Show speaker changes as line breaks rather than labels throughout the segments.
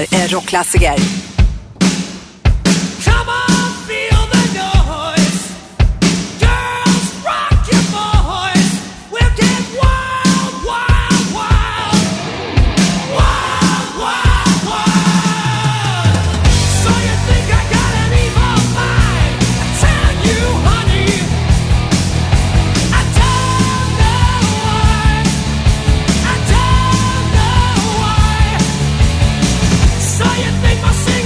här är rockklassiker.
So you think my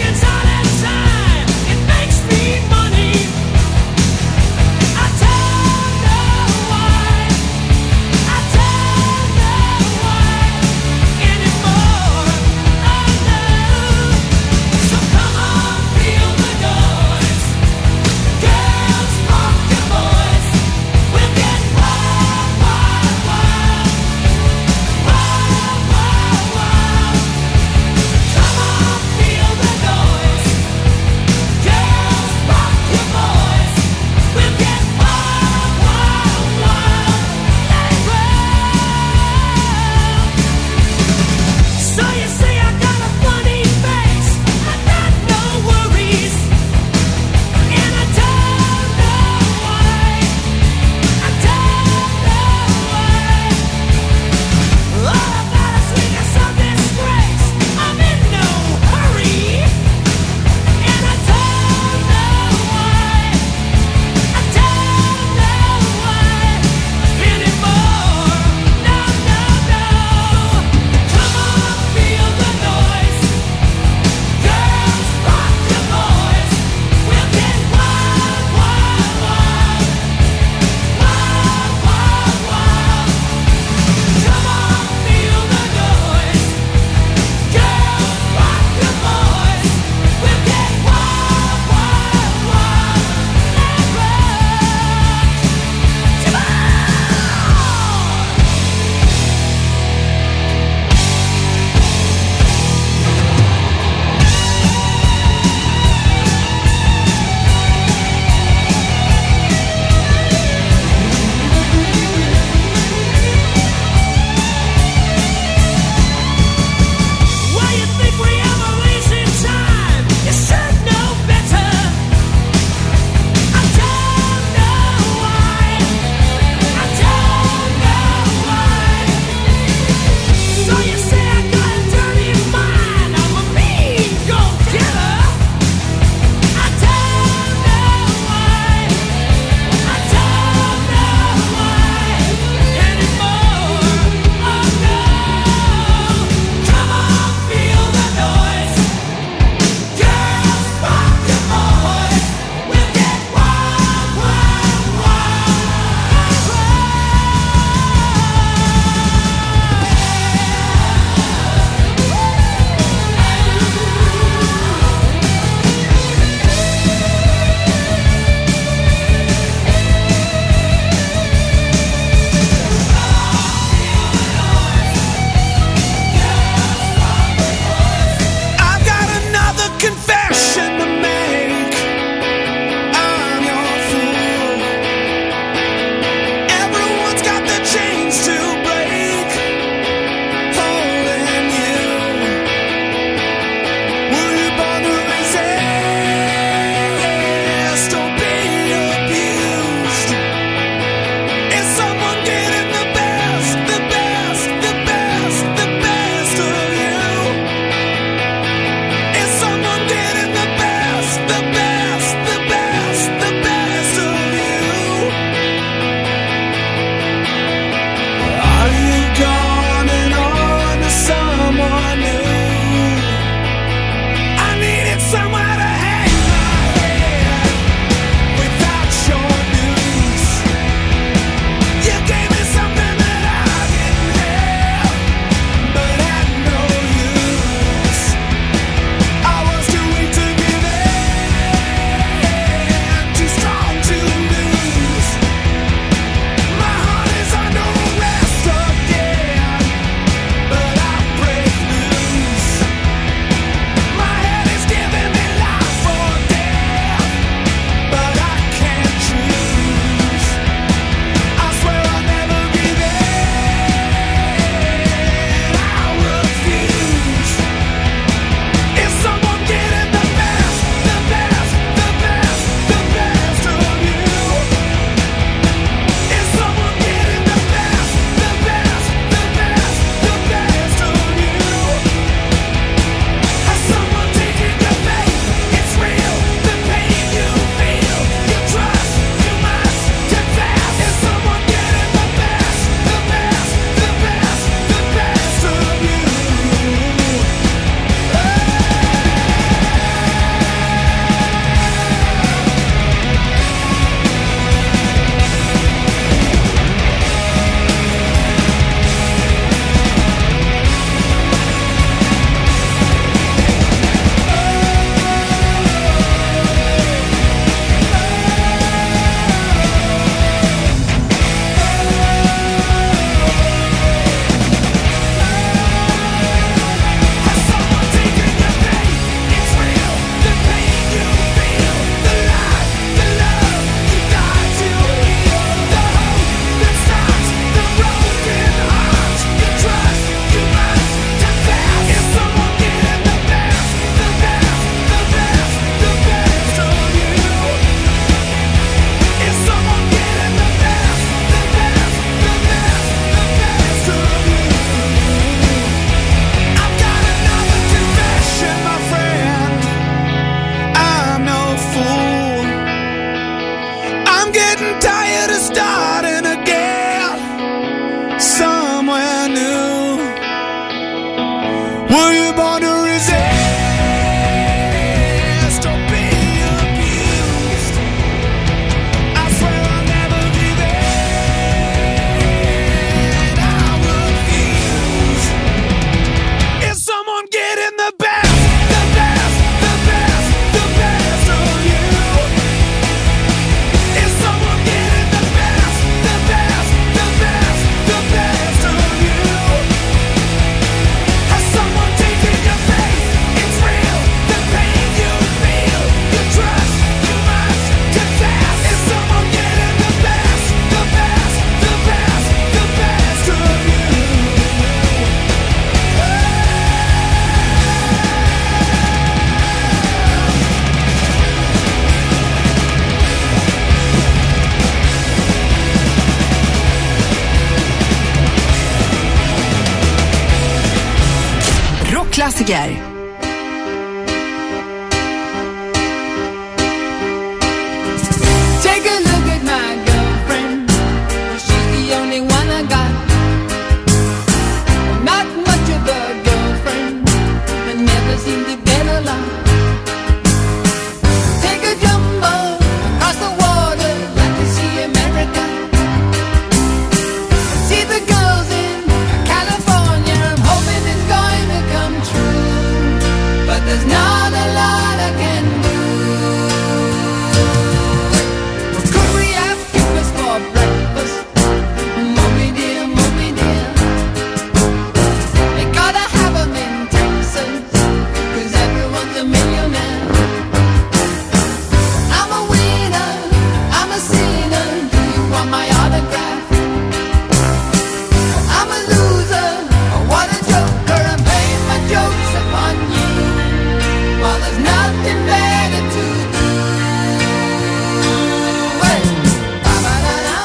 Were you born to resist or be abused? I swear I'll never give in. I refuse. Is someone getting the best, the best, the best, the best of you? Is someone getting the best, the best, the best, the best of you? Has someone taken your faith? It's real, the pain you feel, you trust, you must confess. Is someone getting the best, the best, the best, the best of you?
Rockklassiker.
Take a look at my girlfriend. She's the only one I got. Not much of a girlfriend, but never seem to get along. Take a jumbo across the water, like to see America. See the girls in California. I'm hoping it's going to come true, but there's not a lot I can do. Could we have breakfast for breakfast? Moby dear, Moby dear. They gotta have 'em in Texas, 'cause everyone's a millionaire. I'm a winner, I'm a sinner. Do you want my autograph? I'm a loser, what a joker. I'm playing my jokes upon you, while there's nothing better to do. Hey! Ba-ba-da-da,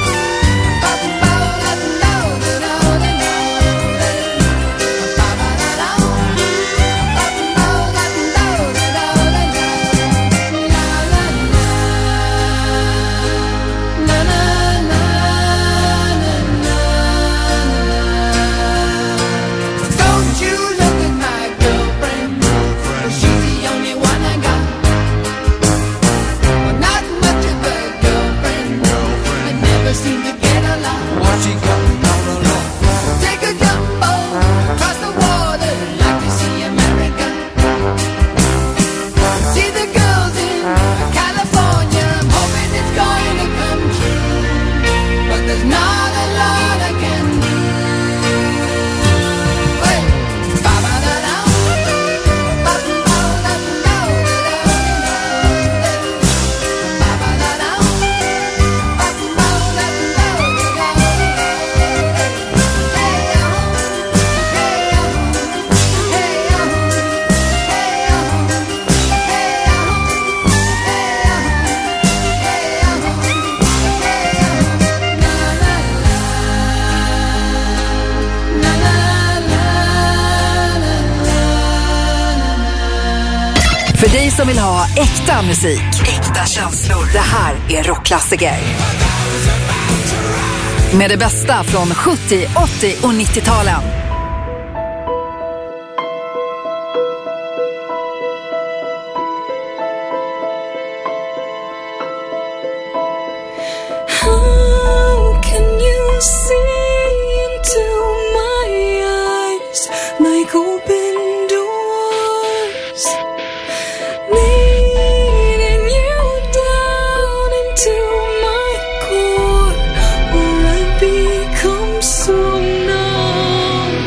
ba-ba-da-da-da-da-da-da-da. Ba-ba-da-da, ba-ba-da-da-da-da-da-da. Don't you look at my girlfriend, she's the only one I got. Well, not much of a girlfriend, I never seem to get along.
What you got on the lawn?
Take a jumbo across the water, like to see America. See the girls in California. I'm hoping it's going to come true, but there's not a lot I can do. Hey! Ba-ba-da-da, ba-ba-da-da-da-da-da. Ba-ba-da-da,
För dig som vill ha äkta musik, äkta känslor. Det här är Rockklassiker. Med det bästa från 70, 80 och 90-talen.
How can you see into my eyes like open doors, leading you down into my core, where I become so numb?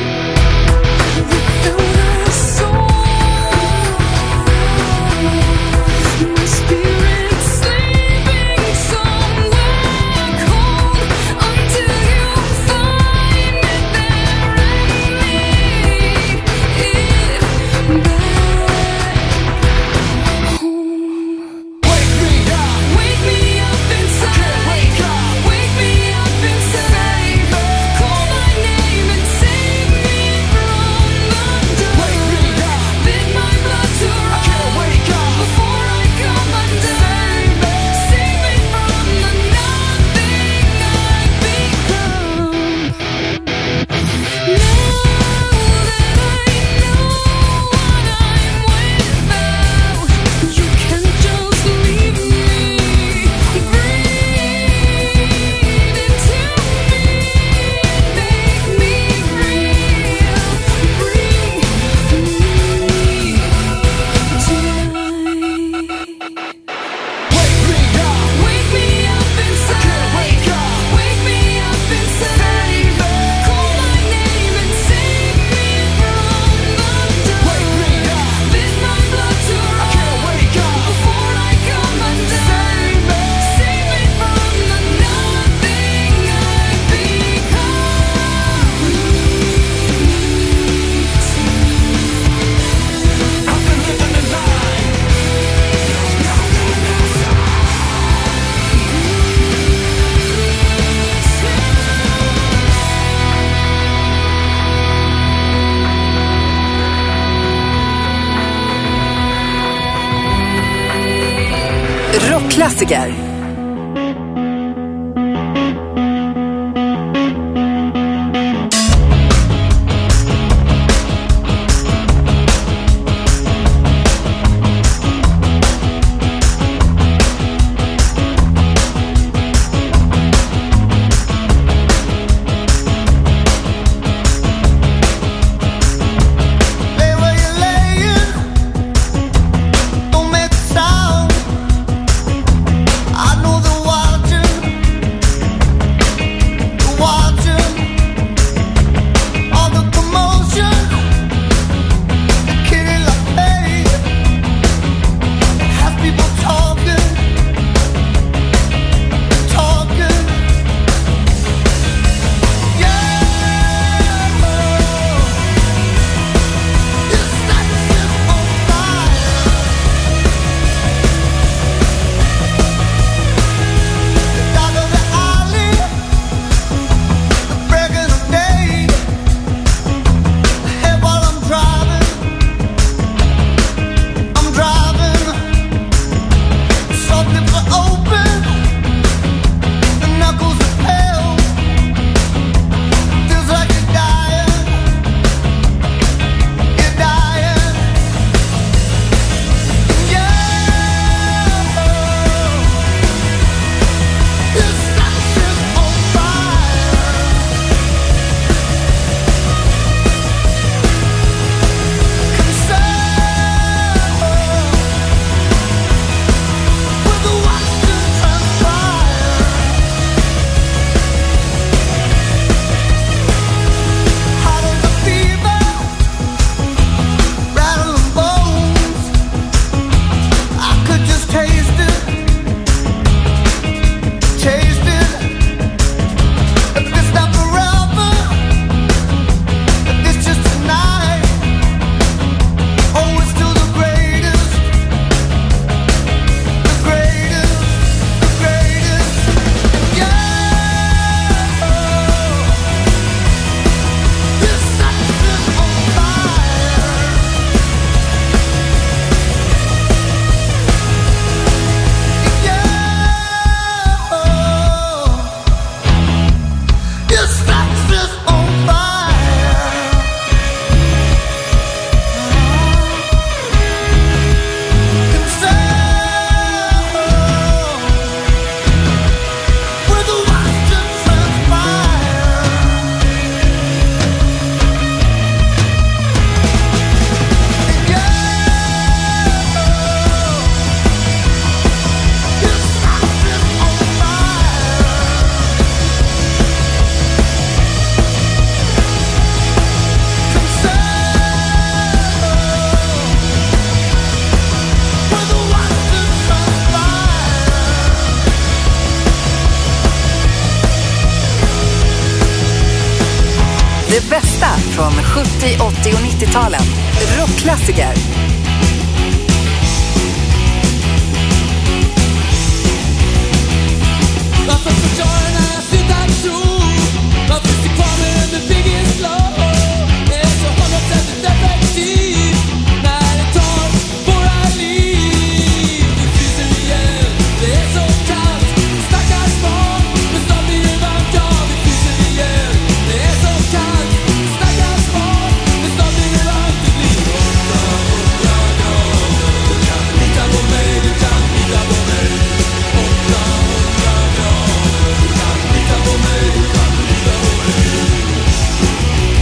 rockklassiker. Det bästa från 70, 80 och 90-talen. Rockklassiker.
Varför förklarar när jag slutar tro? Varför finns det kvar med the biggest love? Det är så 100% effektivt när det tar våra liv. Vi fryser igen, det är så kallt. Stackars barn, men snart blir det varmt. Ja, vi fryser igen, det är så kallt. Stackars barn, men snart blir det varmt. Det blir 800 grader. Du kan lita på mig, du kan lita på mig. 800 grader. Du kan lita på mig, du kan lita på mig.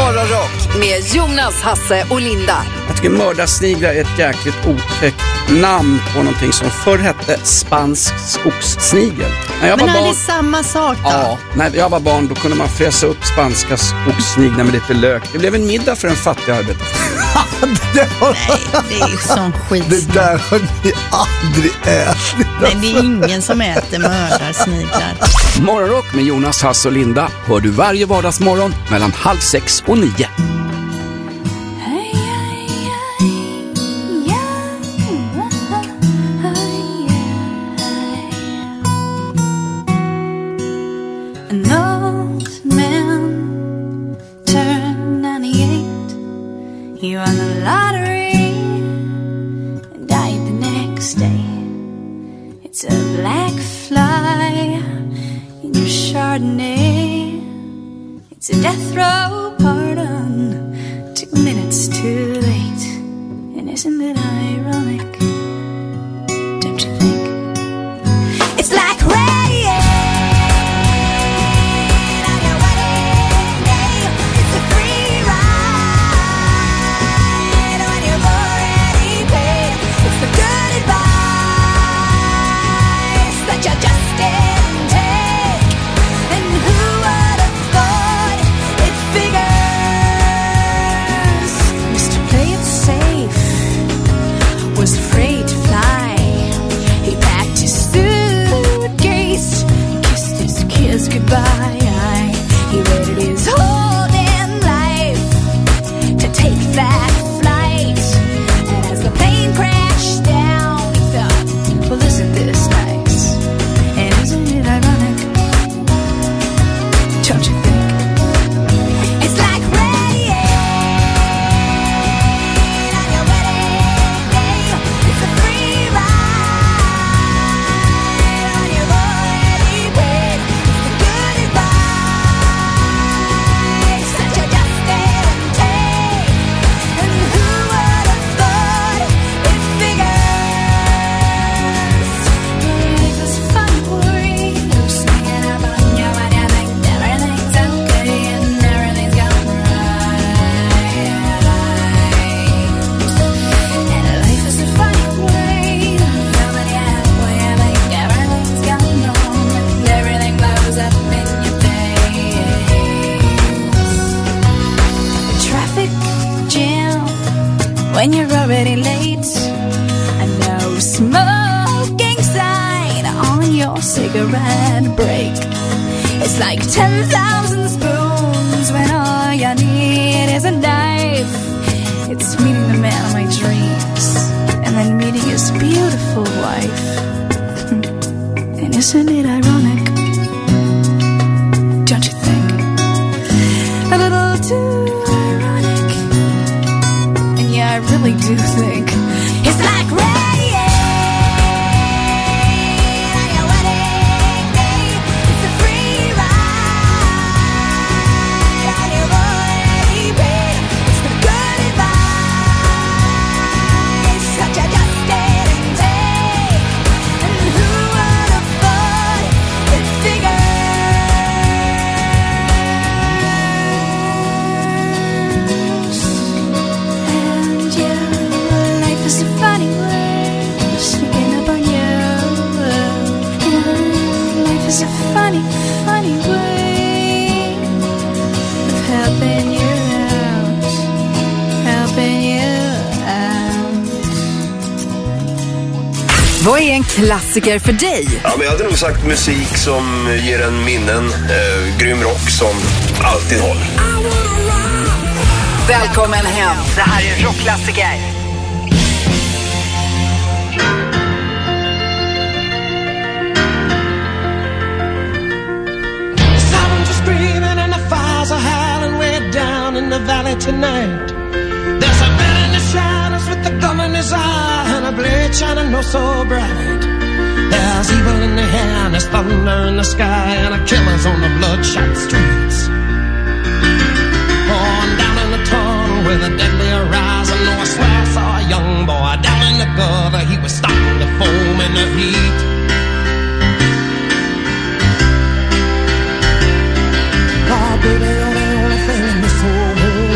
Morgonrock med Jonas, Hasse och Linda.
Jag tycker mördarsniglar är ett jäkligt otäckt namn på någonting som förr hette spansk skogssnigel. När jag
Men
var
är
barn,
det samma sak då?
ja, när jag var barn då kunde man fräsa upp spanska skogssniglar med lite lök. Det blev en middag för en fattig arbetare.
Nej, det är ju sån skit.
Det där har ni aldrig ätit.
Nej, det är ingen som äter mördarsniglar.
Morgonrock med Jonas, Hasse och Linda hör du varje vardagsmorgon mellan 5:30 och 9.
An old man turned 98. He won the lottery and died the next day. It's a black fly in your Chardonnay. It's a death row pardon, 2 minutes too late. And isn't it ironic? Don't you think? It's like rain on your wedding day. It's a free ride when you've already paid. It's the good advice that you just didn't take. And who would have thought it figures? Mr. Play It Safe was afraid to fly. He packed his suitcase, kissed his kids goodbye. He waited his whole damn life to take that flight. And as the plane crashed down, he thought, well, isn't this nice? And isn't it ironic? Don't you think? It's like rain on your wedding day. It's a free ride when you've already paid. It's the good advice that you just didn't take. And who would have thought it figures? Life is fun for you, sneaking up on you when you think everything's okay and everything's gone right. And life is a funny way, coming out when you think everything's gone wrong and everything blows up in your face. Traffic jam when you're already late. A no smoking sign on your cigarette break. It's like 10,000 spoons when all you need is a knife. It's meeting the man of my dreams and then meeting his beautiful wife. And isn't it ironic? Don't you think? A little too ironic. And yeah, I really do think it's like rain on your wedding day. It's a free ride on your already paid. It's the good advice that you just didn't take. And who would have thought it figures? And yeah, life is a funny way of sneaking up on you. Yeah, life is a funny, funny way of helping you out, helping you out.
Vad är en klassiker för dig?
Ja, men jag hade nog sagt musik som ger en minnen, grym rock som alltid håller.
Välkommen hem. Det här är rockklassiker.
Sirens are screaming and the fires are howling way down in the valley tonight. There's a man in the shadows with a gun in his eye and a blade shining oh so bright. There's evil in the air and there's thunder in the sky and a killer's on the bloodshot streets. Oh, and down in the tunnel with a deadly horizon, oh, I swear I saw a young boy down in the gutter. He was starting to foam in the heat. Oh, baby, you're the only thing in this whole world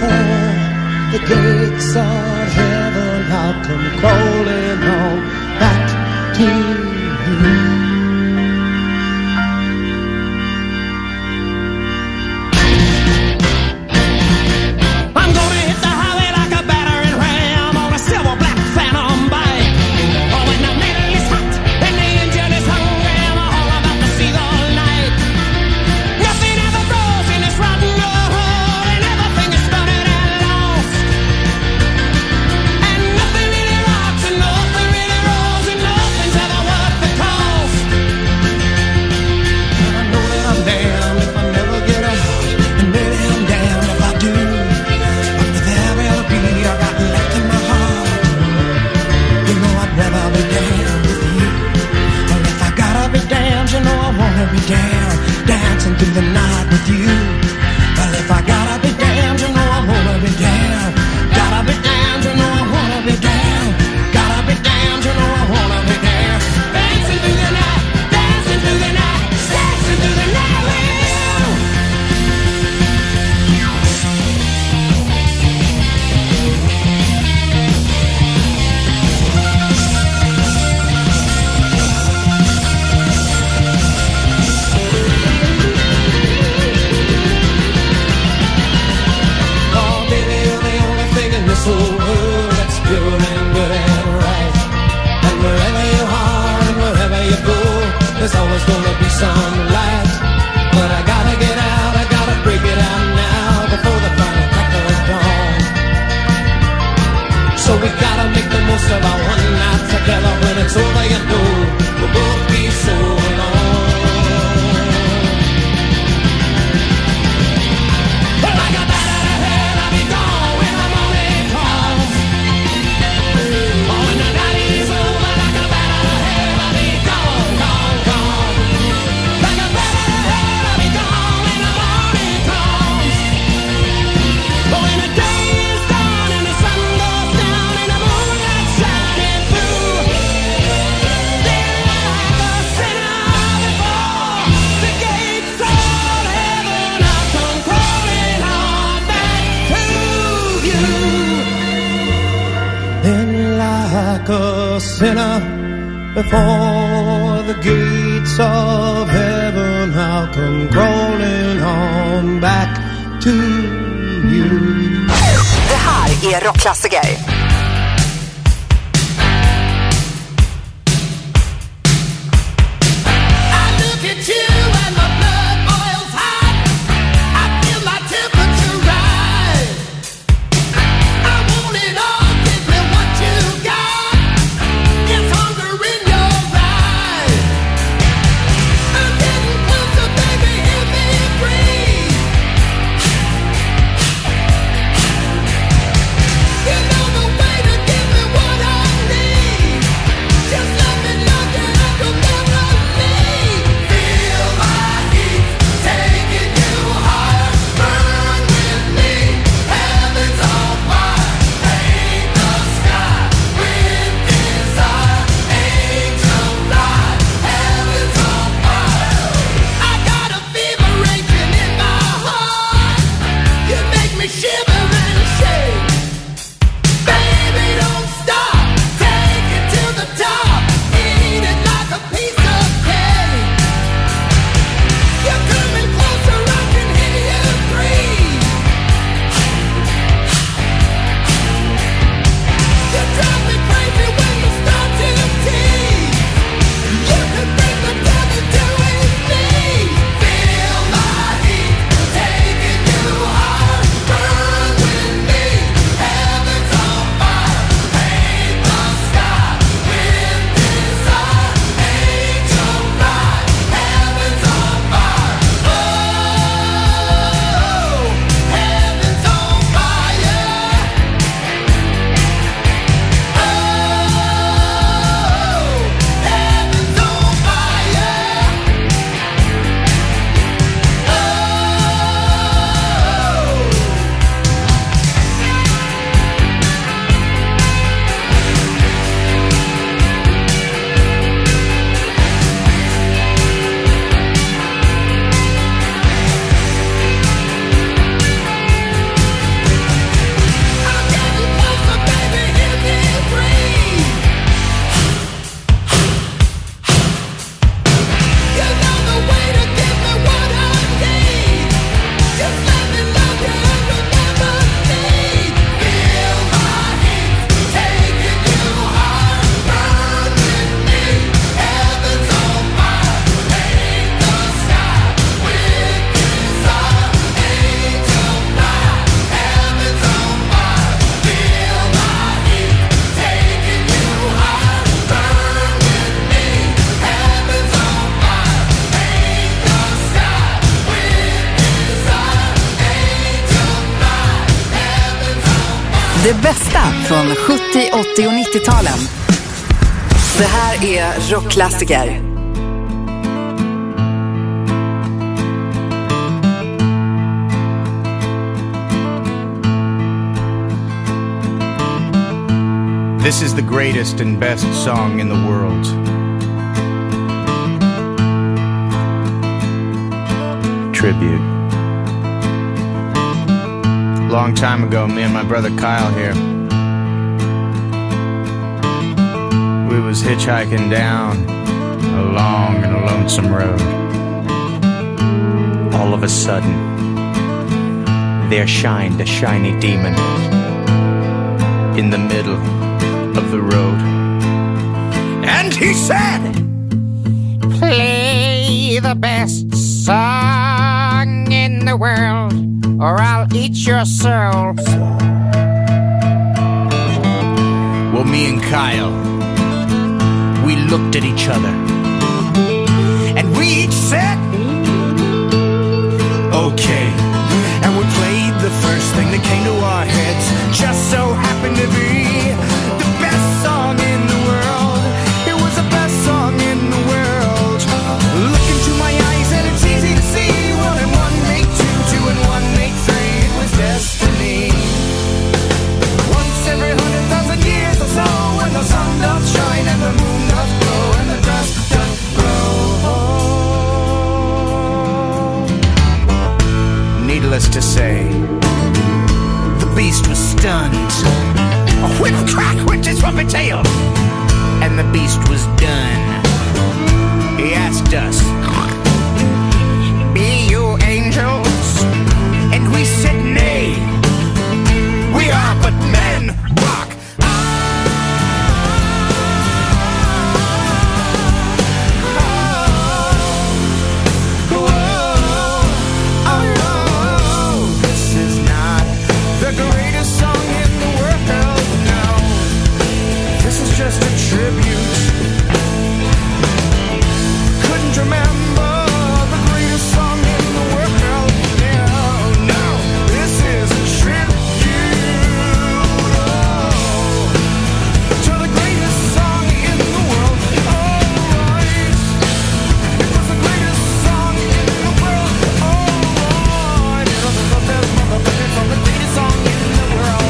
before the gates of heaven, I'll come crawling on back to you. I'm gonna hit the highway like a battering ram on a silver black phantom bike. Oh, when the metal is hot and the engine is hungry, I'm all about to see the light. Nothing ever grows in this rotten old world, and everything is stunted and lost. And nothing really rocks and nothing really rolls, and nothing's ever worth the cost. And I know that I'm damned if I never get out, and maybe I'm damned if I do. But with every beat I got left in my heart, you know I'd rather be damned with you. Well, if I gotta be damned, you know I wanna be damned, dancing through the night with you. Well, if I gotta be damned, you know I wanna be damned. Gotta be damned, you know I wanna be damned. Gotta be damned, you know I wanna be damned. Dancing through the night, dancing through the night, dancing through the night with you. Oh, baby, you're the only thing in this whole world that's pure and good and right. And wherever you are and wherever you go, there's always gonna be some light. But I gotta get out, I gotta break it out now before the final crack of dawn. So we gotta make the most of our one night together. When it's over, you know we'll both be so alone. But like a bat out of hell, I'll be gone when the morning comes. Oh, when the night is over, like a bat out of hell, I'll be gone, gone, gone. Like a bat out of hell, I'll be gone when the morning comes. Oh, when the day is done and the sun goes down and the moonlight shining through, then like a sinner before the gates of heaven, I'll come crawling on back to you. Then like a sinner before the gates of heaven, I'll come crawling on back to you.
Det här är rockklassiker.
I look at you and my blood boils hot. I feel my temperature rise. I want it all, give me what you got. It's hunger in your eyes. I'm getting closer, baby, hear me breathe. You know the
Det bästa från 70, 80 och 90-talen. Det här är rockklassiker.
This is the greatest and best song in the world. Tribute. Long time ago, me and my brother Kyle here, we was hitchhiking down a long and a lonesome road. All of a sudden, there shined a shiny demon in the middle of the road. And he said, "Play the best song in the world, or I'll eat your soul." Well, me and Kyle, we looked at each other, and we each said, okay. And we played the first thing that came to our heads. Just so happened to be the best song in the world. It was the best song in the world. Look into my eyes and it's easy to see. 1 and 1 make 2, 2 and 1 make 3. It was destiny. Once every 100,000 years or so, when the sun doth shine and the moon doth glow and the grass doth grow. Needless to say, the beast was stunned. A whip crack went his trumpet tail, and the beast was done. He asked us, "Be you angels?" And we said, "Nay, we are but men." Rock. This is not the greatest song in the world, no. This is just a tribute. Couldn't remember the greatest song in the world, no, no. This is a tribute, to the greatest song in the world. Alright, it was the greatest song in the world. Alright, it was the best motherfucker from the greatest song in the world.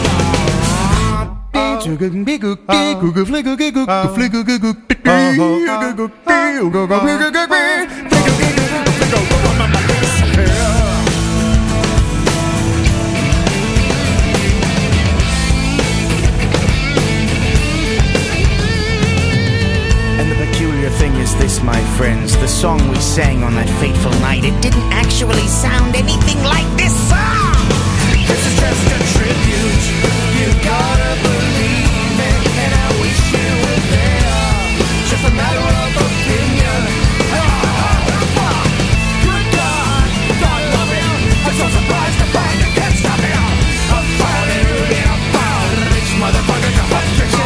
And the peculiar thing is this, my friends, the song we sang on that fateful night, it didn't actually sound anything like this song. This is just a tribute. You gotta believe it, and I wish you were there. Just a matter of opinion. Good God, God love him. I'm so surprised to find you can't stop him. I'm falling really about rich motherfucker to frustration.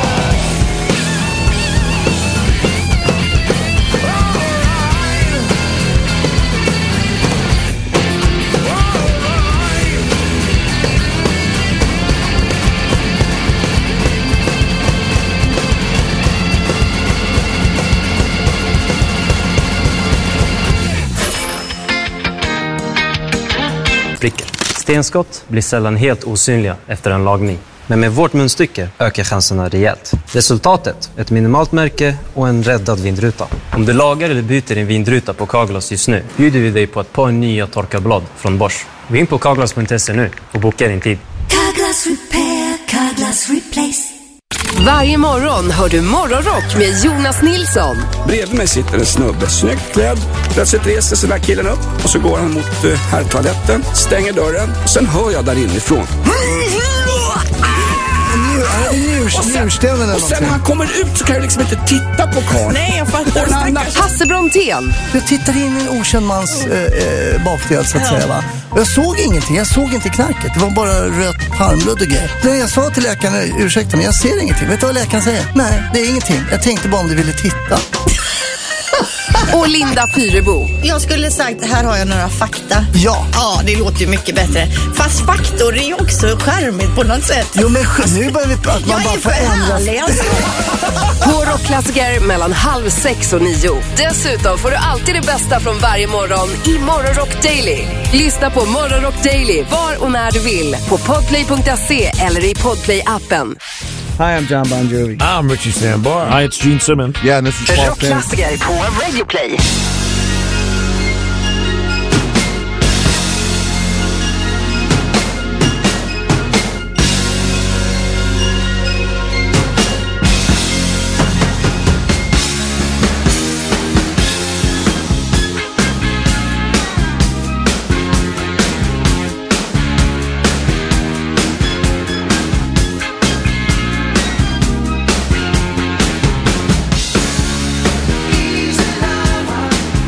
Stenskott blir sällan helt osynliga efter en lagning. Men med vårt munstycke ökar chanserna rejält. Resultatet, ett minimalt märke och en räddad vindruta. Om du lagar eller byter din vindruta på Carglass just nu, bjuder vi dig på ett par nya torkarblad från Bosch. Gå in på carglass.se nu och boka din tid.
Carglass Repair, Carglass Replace.
Varje morgon hör du Morgonrock med Jonas Nilsson.
Bredvid mig sitter en snubbe, snyggt klädd. Plötsligt reser sig där killen upp och så går han mot herrtoaletten, stänger dörren och sen hör jag där inifrån. Och sen när han kommer ut så kan jag liksom inte titta på karln.
Nej, jag fattar.
Hasse Brontén.
Jag tittade in i en okänd mans bakdel så att säga, va? Och jag såg ingenting, jag såg inte knarket. Det var bara rött palmblod och grejer. När jag sa till läkaren, ursäkta men jag ser ingenting. Vet du vad läkaren säger? Nej, det är ingenting. Jag tänkte bara om du ville titta.
och Linda Fyrebo.
Jag skulle sagt, här har jag några fakta.
Ja.
Ja, det låter ju mycket bättre. Fast faktor är ju också charmigt på något sätt.
Jo, men nu börjar vi att man bara får ändra.
På Rockklassiker mellan 5:30 och 9. Dessutom får du alltid det bästa från varje morgon i Morgonrock Daily. Lyssna på Morgonrock Daily var och när du vill på podplay.se eller i Podplay-appen.
Hi, I'm John Bon Jovi.
I'm Richie Sambora.
Hi, it's Gene Simmons.
Yeah, this is Paul Stanley.
Rockklassiker på Radio Play.
Easy lover.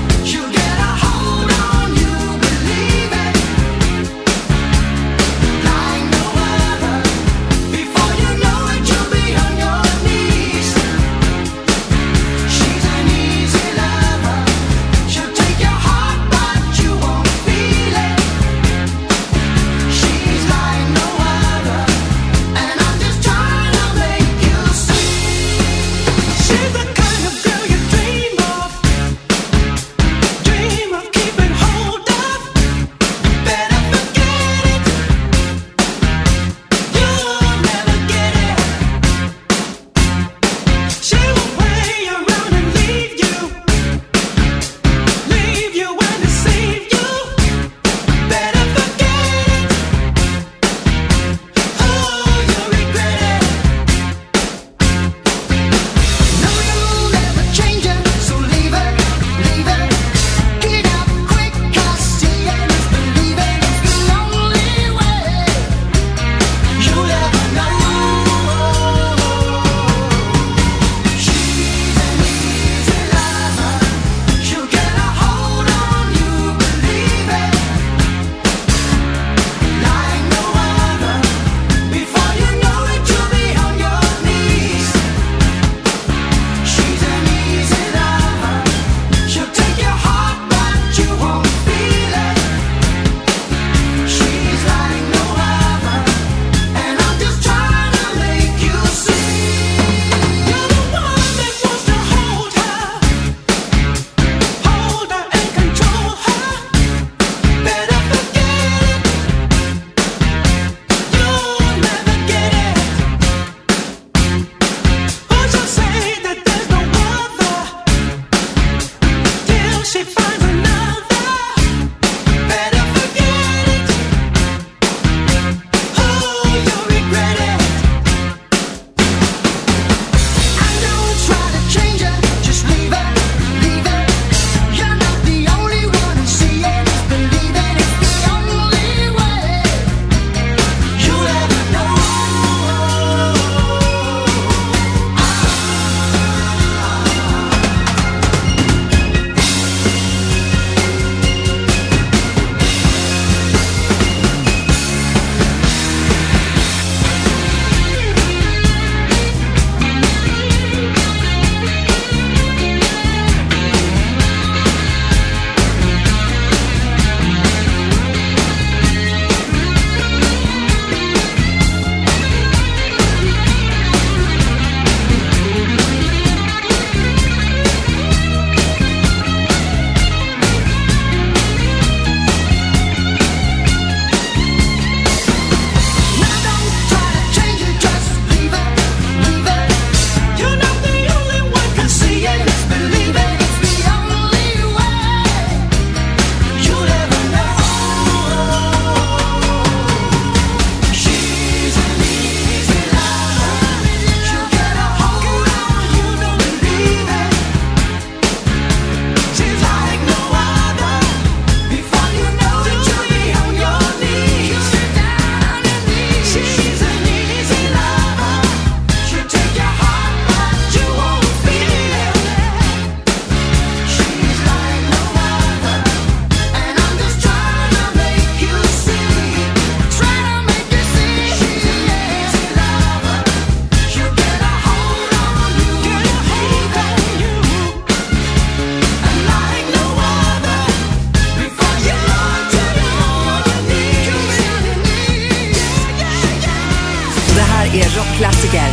här är rockklassiker.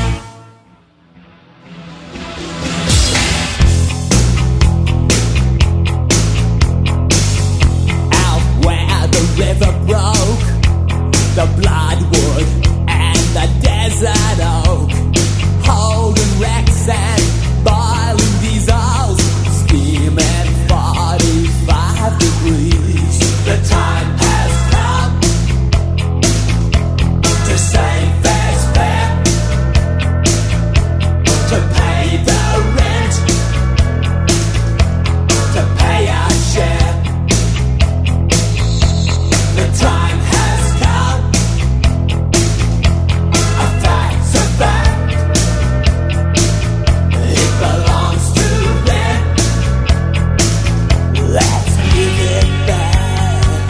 Out where the river broke, the bloodwood and the desert oak, holding wrecks and boiling diesels, steaming 45 degrees. The time has come to save this fair, to pay the rent, to pay our share. The time has come, a fact's a fact, it belongs to them, let's give it back.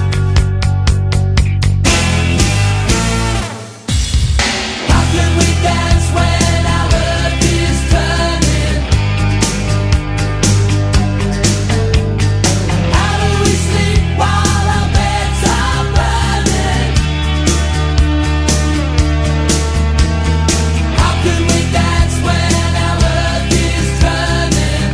How can we dance when our earth is turning? How do we sleep while our beds are burning? How can we dance when our earth is turning?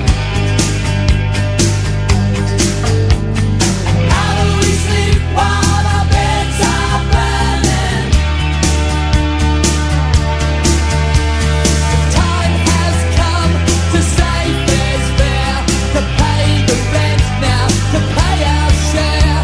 How do we sleep while our beds are burning? Time has come to save this fair, to pay the rent now, to pay our share.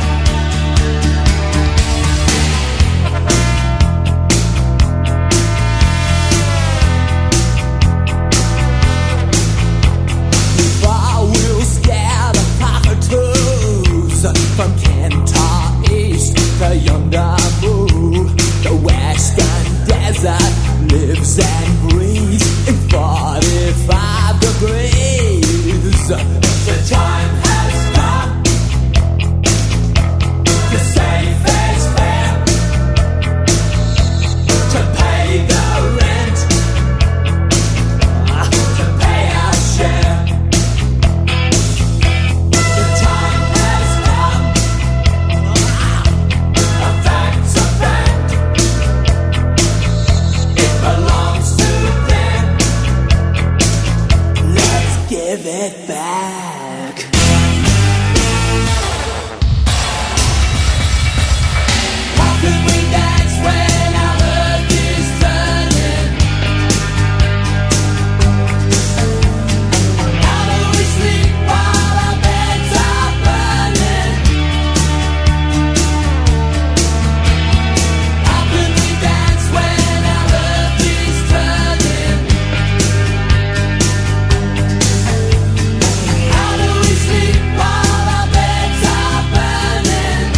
I will scare the cockatoos from Kentar East to Yondamu. The western desert lives and breathes in 45 degrees. The time has come to save this fair, to pay the rent, to pay our share. The time has come, a fact's a fact, it belongs to them, let's give it back. How can we dance when our earth is turning? How do we sleep while our beds are burning? How can we dance when our earth is turning? How do we sleep while our beds are burning?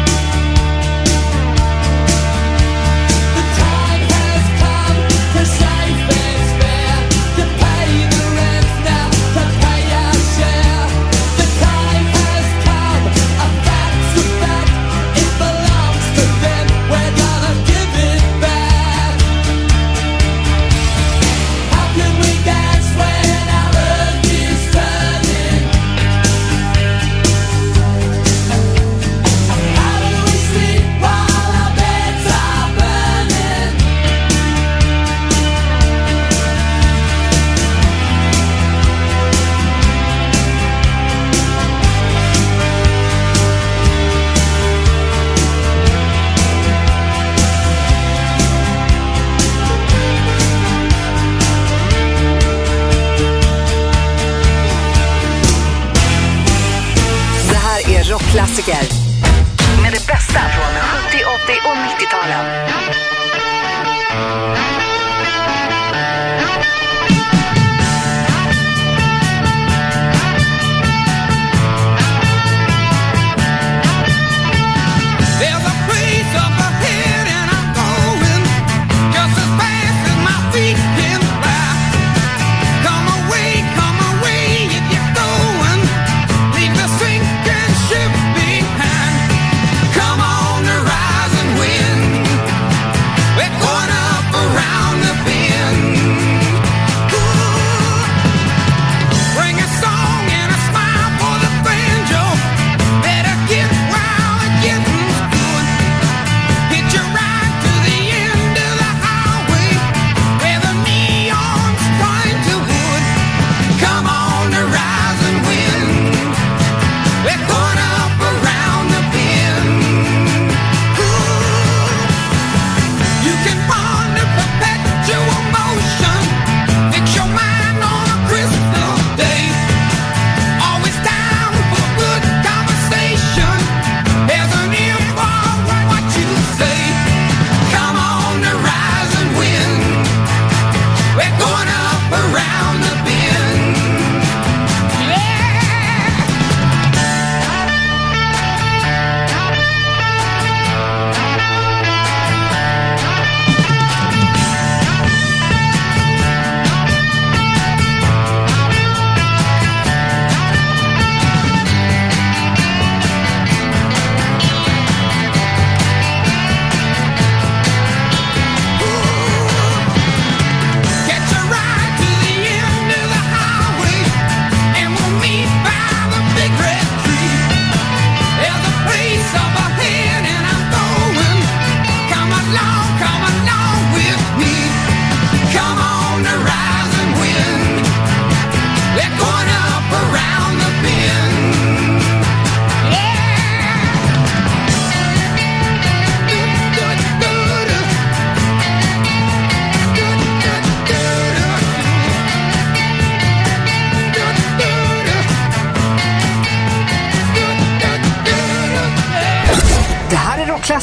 The time has come to save this fair, to pay the rent now, to pay our share. The time has come, a fact's a fact, it belongs to them, we're gonna give it back. How can we dance when our earth is turning? How do we sleep while our beds are burning?
Det här är rockklassiker. Med det bästa från 70, 80 och 90-talen.
There's a place up ahead and I'm going just as fast as my feet can fly. Come away if you're going. Leave the sinking ship behind.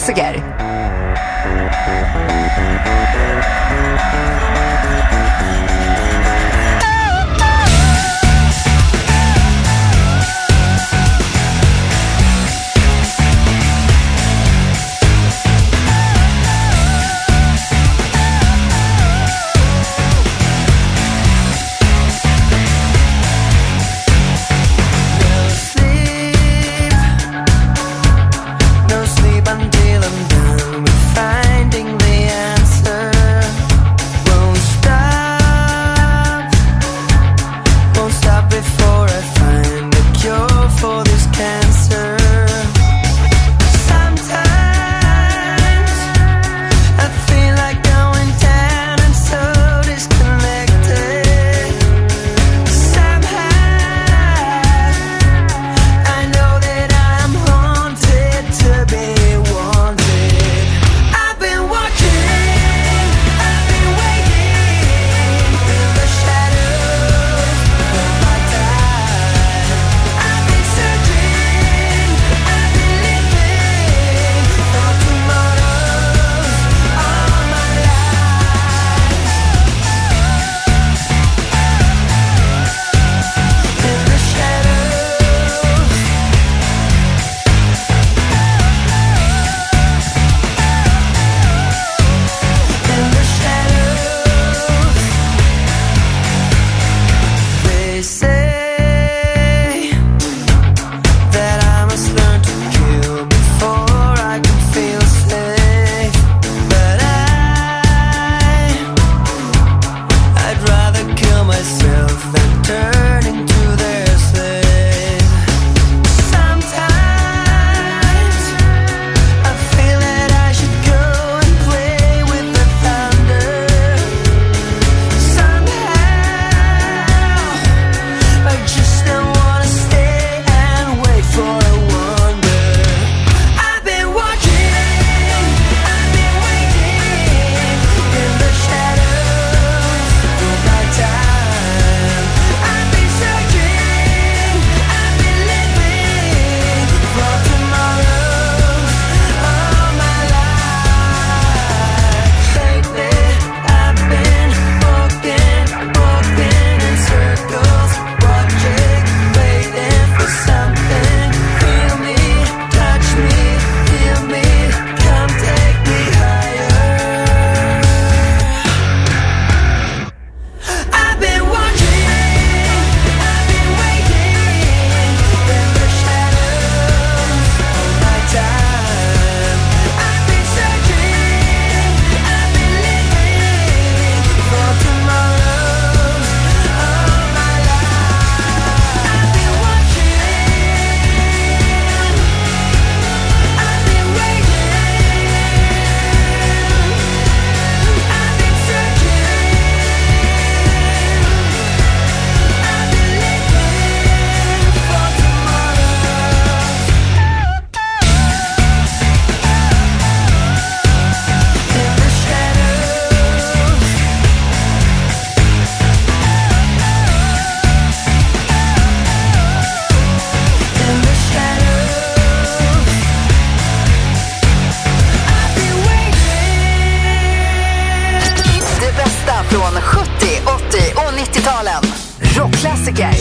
Rockklassiker.
No sleep until I'm done with finding the answer. Won't stop before I find a cure for this cancer. Sometimes I feel like going down and so disconnected. Somehow I know that I'm haunted to be wanted. I've been watching, I've been waiting in the shadows of my time. I've been searching, I've been living for tomorrows all my life. In the shadows. In the shadows, they say that I must learn to kill before I can feel safe. But I'd rather kill myself than turn into their slave. Sometimes I feel that I should go and play with the thunder. Somehow I just don't wanna stay and wait for a wonder. I've been watching, I've been waiting in the shadows of my time. I've been searching, I've been living for tomorrows all my life. Lately I've been walking in circles, watching, waiting for something. Feel me, touch me, heal me, come take me higher. I've been watching, I've been waiting in the shadows of my time. I've been searching, I've been living for tomorrows all my life. I've been watching, I've been waiting, I've been
Det bästa från 70, 80 och 90-talen. Rockklassiker.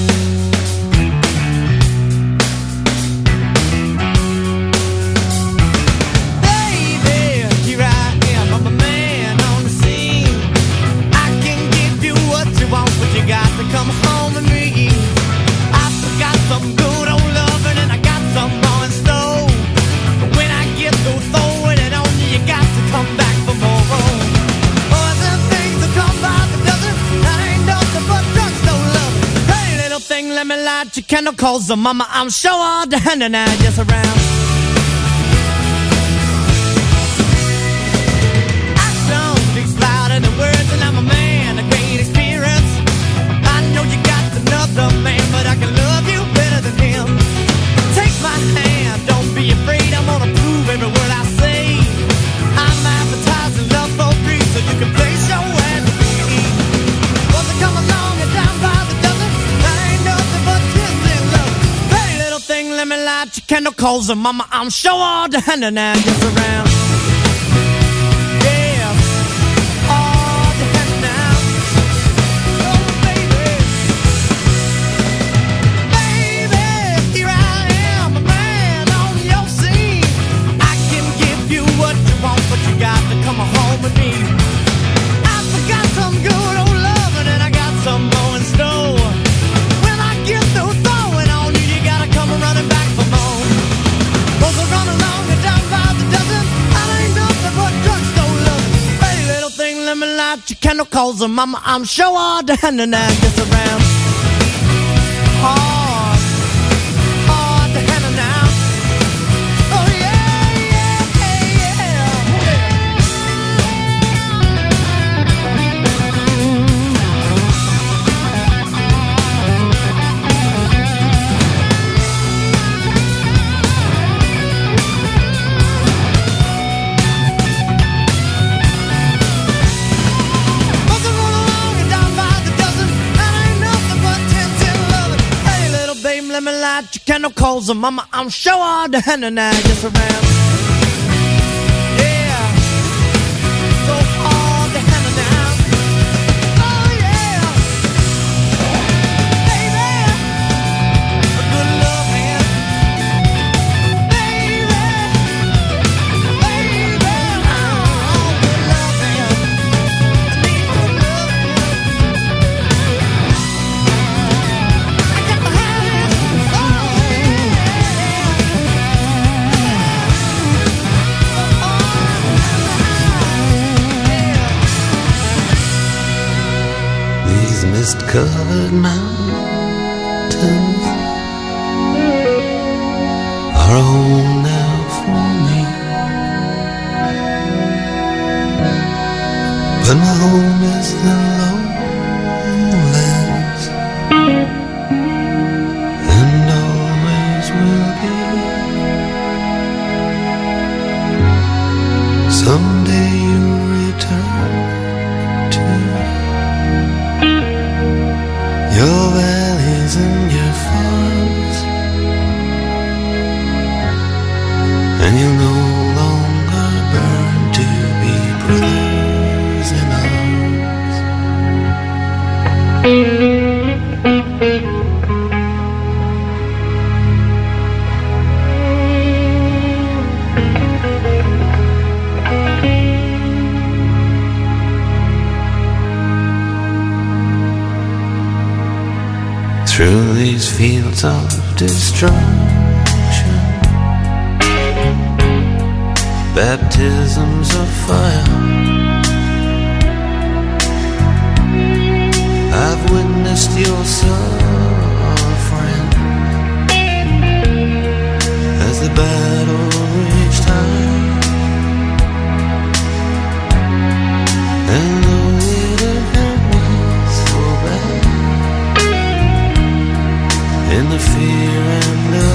Baby, here I am, I'm a man on the scene. I can give you what you want, but you got to come home with me. I've got some good old loving and I got some more in store. But when I get through throwing it on you, you got to come back for more. Other things that come by the dozen, that ain't nothing but drugstore love. Hey, little thing, let me light your candle, cause mama, I'm sure all the hand and I just around. Action speaks louder than words, and I'm a man of great experience. I know you got another man, but I can love you better than him. Take my hand, don't be afraid, I'm gonna prove every word I say. I'm advertising love for free, so you can place your ad with me. Want to come along and down by the dozen, I ain't nothing but kissing love. Hey, little thing, let me light light your candle, cause mama, I'm sure all the hand and now gets around. Yeah, all the hand now. Oh, baby. Baby, here I am, a man on your scene. I can give you what you want, but you got to come home with me. I forgot some good old loving and I got some more in store. When I get through throwing on you, you gotta come running back for more. Those are running along and down by the dozen. I ain't nothing but drugstore loving. Pretty little thing, let me light your candle, cause mama, I'm sure all the hand and now gets around. Hard, hard the hand and now. Oh yeah, yeah, yeah. Let me light your candle, cause mama, I'm sure all the hand and now gets around. Yeah, so all the hand and now. Oh yeah, baby, a good love hand. Baby, baby, oh, good love hand. I need good love hand. I got the hand.
These mist-covered mountains are a home now for me. But my home is the lowlands, and always will be. Someday you'll return to your valleys and your farms, and you'll no longer burn to be brothers in arms. Through these fields of destruction, baptisms of fire, I've witnessed your suffering as the battle reached high. And though it hurt me so bad, in the fear and the